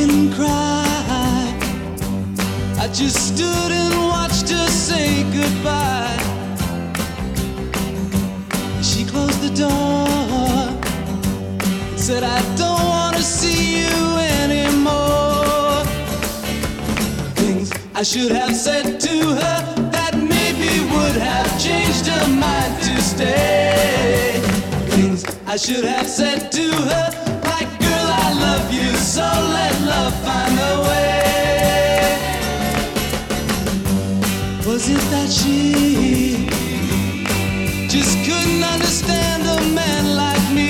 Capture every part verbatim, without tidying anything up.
didn't cry. I just stood and watched her say goodbye. She closed the door and said, I don't want to see you anymore. Things I should have said to her that maybe would have changed her mind to stay. Things I should have said to her, like, girl, I love you, so let love find a way. Was it that she just couldn't understand a man like me?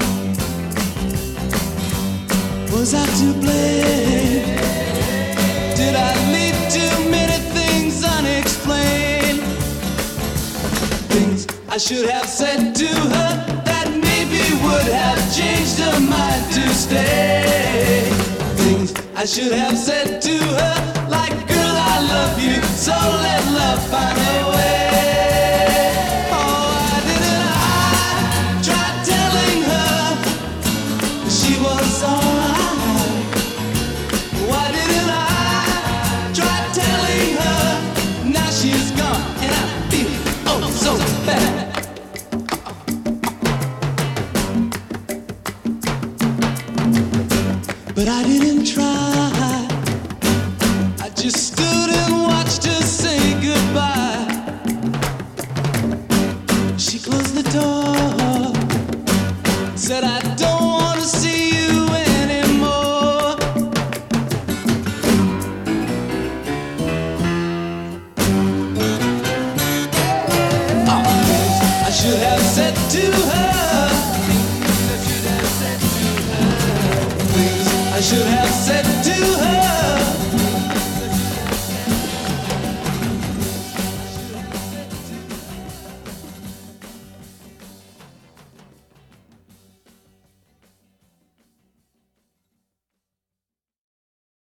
Was I to blame? Did I leave too many things unexplained? Things I should have said to her that maybe would have changed her mind to stay. Things I should have said to her, like, girl, I love you, so let love find a way. Oh, why didn't I try telling her she was alright? Why didn't I try telling her now she's gone and I feel oh so bad? But I didn't try. I just stood and watched her say goodbye. She closed the door, said, I don't want to see you anymore. Oh, I should have said to her, I should have said to her,